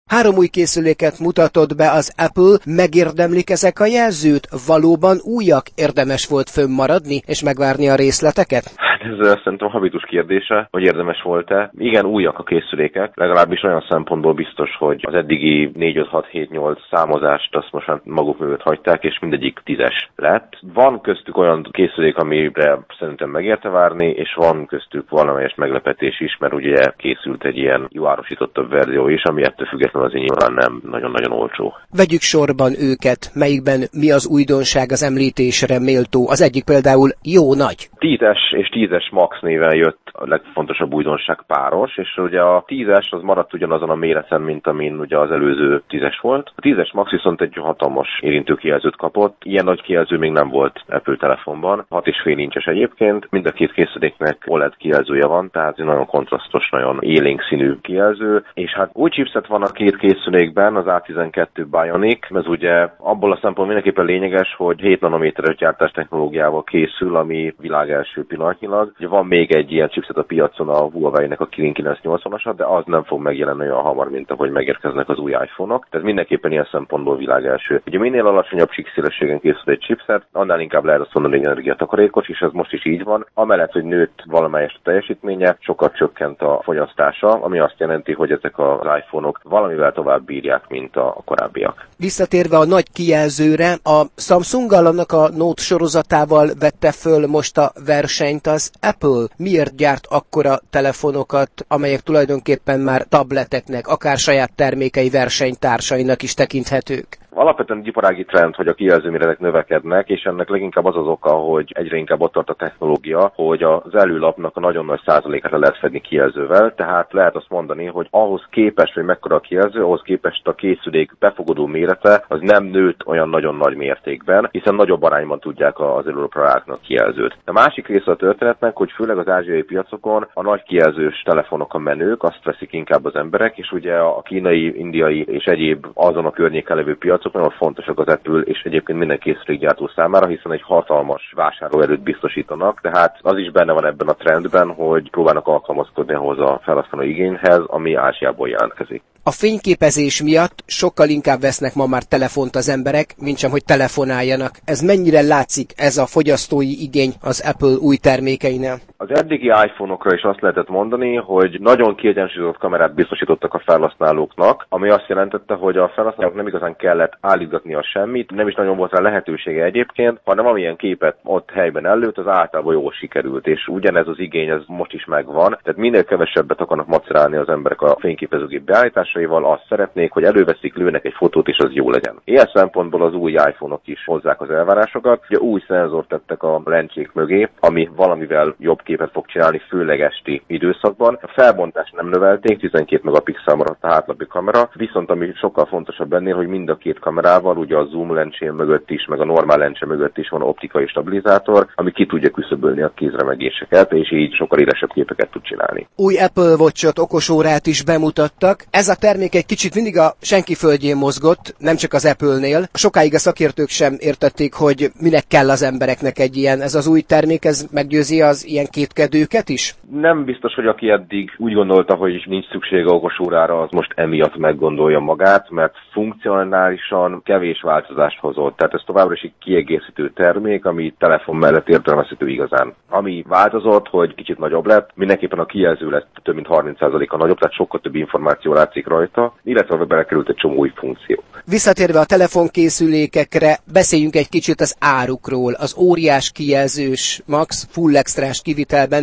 3 új készüléket mutatott be az Apple, megérdemlik ezek a jelzőt? Valóban újak? Érdemes volt fönnmaradni és megvárni a részleteket? Ez szerintem habitus kérdése, hogy érdemes volt-e. Igen, újak a készülékek, legalábbis olyan szempontból biztos, hogy az eddigi 4, 5, 6, 7, 8 számozást azt most már maguk mögött hagyták, és mindegyik 10-es lett. Van köztük olyan készülék, amire szerintem megérte várni, és van köztük valamelyes meglepetés is, mert ugye készült egy ilyen jó árosítottabb verzió is, ami ettől függetlenül azért nyilván nem nagyon-nagyon olcsó. Vegyük sorban őket, melyikben mi az újdonság, az említésre méltó. Az egyik például jó nagy. 10-es és 10-es Max néven jött a legfontosabb újdonság páros, és ugye a 10-es az maradt ugyanazon a méreten, mint amin ugye az előző 10-es volt. A 10-es Max viszont egy hatalmas érintőkijelzőt kapott. Ilyen nagy kijelző még nem volt Apple telefonban. 6,5 incses egyébként. Mind a két készüléknek OLED kijelzője van, tehát egy nagyon kontrasztos, nagyon élénk színű kijelző. És hát új chipset van a két készülékben, az A12 Bionic. Ez ugye abból a szempontból mindenképpen lényeges, hogy 7 nanométeres gyártás technológiával készül, ami világ első pillanatnyilag. Ugye van még egy ilyen chipset a piacon, a Huawei-nek a Kirin 980-asat, de az nem fog megjelenni olyan hamar, mint ahogy megérkeznek az új iPhone-ok. Tehát mindenképpen ilyen szempontból világ első. Ugye minél alacsonyabb síkszélességen készül egy chipset, annál inkább lehet azt mondani, hogy energiatakarékos, és ez most is így van. Amellett, hogy nőtt valamelyest a teljesítménye, sokat csökkent a fogyasztása, ami azt jelenti, hogy ezek az iPhone-ok valamivel tovább bírják, mint a korábbiak. Visszatérve a nagy kijelzőre, a Samsunggal, annak a Note sorozatával vette föl most a versenyt az Apple. Miért gyárt akkora telefonokat, amelyek tulajdonképpen már tableteknek, akár saját termékei versenytársainak is tekinthetők? Alapvetően egy iparági trend, hogy a kijelzőméretek növekednek, és ennek leginkább az az oka, hogy egyre inkább ott tart a technológia, hogy az előlapnak a nagyon nagy százalékát le lehet fedni kijelzővel, tehát lehet azt mondani, hogy ahhoz képest, hogy mekkora a kijelző, ahhoz képest a készülék befogadó mérete az nem nőtt olyan nagyon nagy mértékben, hiszen nagyobb arányban tudják az előlapra rárakni a kijelzőt. A másik része a történetnek, hogy főleg az ázsiai piacokon a nagy kijelzős telefonok a menők, azt veszik inkább az emberek, és ugye a kínai, indiai és egyéb azon a környéken levő piacok nagyon fontosak az Apple és egyébként minden készülékgyártó számára, hiszen egy hatalmas vásárlóerőt biztosítanak, tehát az is benne van ebben a trendben, hogy próbálnak alkalmazkodni ahhoz a felhasználó igényhez, ami Ázsiából jelentkezik. A fényképezés miatt sokkal inkább vesznek ma már telefont az emberek, mintsem hogy telefonáljanak. Ez mennyire látszik, ez a fogyasztói igény az Apple új termékeinél? Az eddigi iPhone-okra is azt lehetett mondani, hogy nagyon kiegyensúlyozott kamerát biztosítottak a felhasználóknak, ami azt jelentette, hogy a felhasználók nem igazán kellett állítgatnia semmit, nem is nagyon volt rá lehetősége egyébként, hanem amilyen képet ott helyben előtt, az általában jól sikerült, és ugyanez az igény ez most is megvan, tehát minél kevesebbet akarnak macerálni az emberek a fényképezőgép beállításaival, azt szeretnék, hogy előveszik, lőnek egy fotót, és az jó legyen. Ilyen szempontból az új iPhone-ok is hozzák az elvárásokat. Ugye új szenzort tettek a lencsék mögé, ami valamivel jobb képet fog csinálni, főleg esti időszakban. A felbontást nem növelték, 12 megapixel maradt a hátlapi kamera, viszont ami sokkal fontosabb ennél, hogy mind a két kamerával, ugye a zoom lencsén mögött is, meg a normál lencse mögött is van optikai stabilizátor, ami ki tudja küszöbölni a kézremegéseket, és így sokkal élesebb képeket tud csinálni. Új Apple Watch-ot, okosórát is bemutattak. Ez a termék egy kicsit mindig a senki földjén mozgott, nem csak az Apple-nél. Sokáig a szakértők sem értették, hogy minek kell az embereknek egy ilyen. Ez az új termék, ez meggyőzi az ilyen kétkedőket is? Nem biztos, hogy aki eddig úgy gondolta, hogy nincs szüksége okosórára, az most emiatt meggondolja magát, mert funkcionálisan kevés változást hozott. Tehát ez továbbra is egy kiegészítő termék, ami telefon mellett értelmezhető igazán. Ami változott, hogy kicsit nagyobb lett, mindenképpen a kijelző lett több mint 30%-a nagyobb, tehát sokkal több információ látszik rajta, illetve belekerült egy csomó új funkció. Visszatérve a telefonkészülékekre, beszéljünk egy kicsit az árukról. Az óriás kijelzős Max Full Extrás kivitelben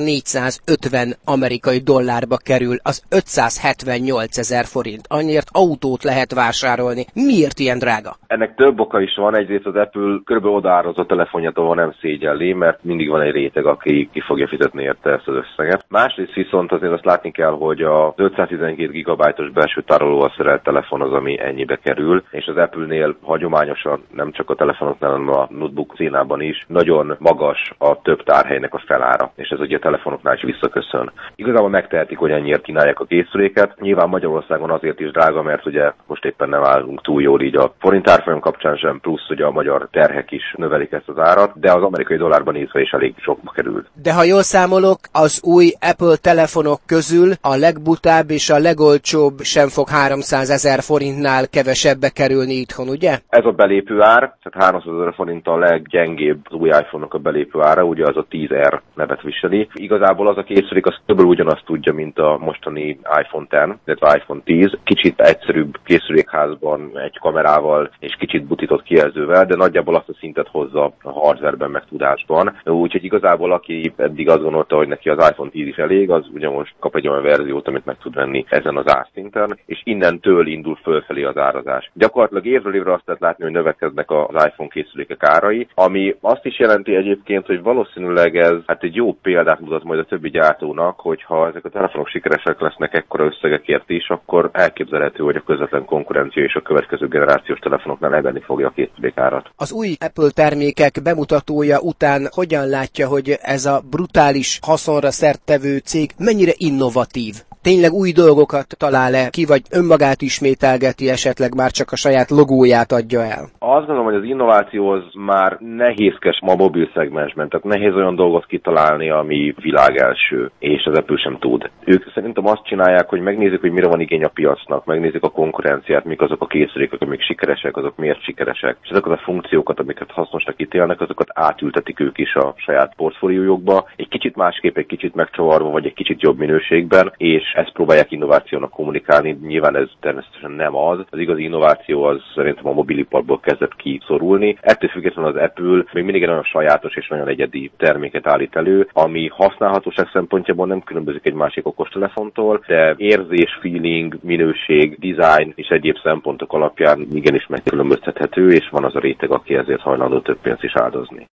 1450 amerikai dollárba kerül, az 578 000 forint. Annyiért autót lehet vásárolni. Miért ilyen drága? Ennek több oka is van. Egyrészt az Apple körülbelül odaárazott telefonjától nem szégyelli, mert mindig van egy réteg, aki ki fogja fizetni érte ezt az összeget. Másrészt viszont azért azt látni kell, hogy a 512 GB-os belső tárolóval szerelt telefon az, ami ennyibe kerül, és az Apple-nél hagyományosan, nem csak a telefonoknál, hanem a notebook színában is, nagyon magas a több tárhelynek a felára, és ez ugye a telefonoknál is visszaköszön. Igazából megtehetik, hogy ennyiért kínálják a készüléket. Nyilván Magyarországon azért is drága, mert ugye most éppen nem állunk túl jól így a forint árfolyam kapcsán sem, plusz ugye a magyar terhek is növelik ezt az árat, de az amerikai dollárban nézve is elég sokba került. De ha jól számolok, az új Apple telefonok közül a legbutább és a legolcsóbb olcsóbb sem fog 300 000 forintnál kevesebbe kerülni itthon, ugye? Ez a belépő ár, tehát 300 000 forint a leggyengébb az új iPhone-nak a belépő ára, ugye az a 10R nevet viseli. Igazából az a készülék az körülbelül ugyanazt tudja, mint a mostani iPhone X, illetve iPhone 10. Kicsit egyszerűbb készülékházban, egy kamerával és kicsit butított kijelzővel, de nagyjából azt a szintet hozza a hardwareben meg tudásban. Úgyhogy igazából aki eddig azt gondolta, hogy neki az iPhone 10 is elég, az ugye most kap egy olyan verziót, amit meg tud venni ezen az árszinten, és innentől indul fölfelé az árazás. Gyakorlatilag évről évre azt lehet látni, hogy növekednek az iPhone készülékek árai, ami azt is jelenti egyébként, hogy valószínűleg ez egy jó példát mutat majd a többi gyártónak, hogyha ezek a telefonok sikeresek lesznek ekkora összegekért is, akkor elképzelhető, hogy a közvetlen konkurencia és a következő generációs telefonoknál emelni fogja a készülékárat. Az új Apple termékek bemutatója után hogyan látja, hogy ez a brutális haszonra szerttevő cég mennyire innovatív? Tényleg új dolgokat talál-e ki, vagy önmagát ismételgeti, esetleg már csak a saját logóját adja el? Azt gondolom, hogy az innováció az már nehézkes ma mobil szegmensben, tehát nehéz olyan dolgot kitalálni, ami világelső, és az Apple sem tud. Ők szerintem azt csinálják, hogy megnézik, hogy mire van igény a piacnak, megnézik a konkurenciát, mik azok a készülékek, amik sikeresek, azok miért sikeresek, és azokat a funkciókat, amiket hasznosnak ítélnek, azokat átültetik ők is a saját portfóliójukba, egy kicsit másképp, egy kicsit megcsavarva, vagy egy kicsit jobb minőségben, és ezt próbálják innovációnak kommunikálni. Nyilván ez természetesen nem az. Az igazi innováció az szerintem a mobiliparból kezdett kiszorulni. Ettől függetlenül az Apple még mindig egy nagyon sajátos és nagyon egyedi terméket állít elő, ami használhatóság szempontjából nem különbözik egy másik okostelefontól, de érzés, feeling, minőség, design és egyéb szempontok alapján igenis megkülönböztethető, és van az a réteg, aki ezért hajlandó több pénzt is áldozni.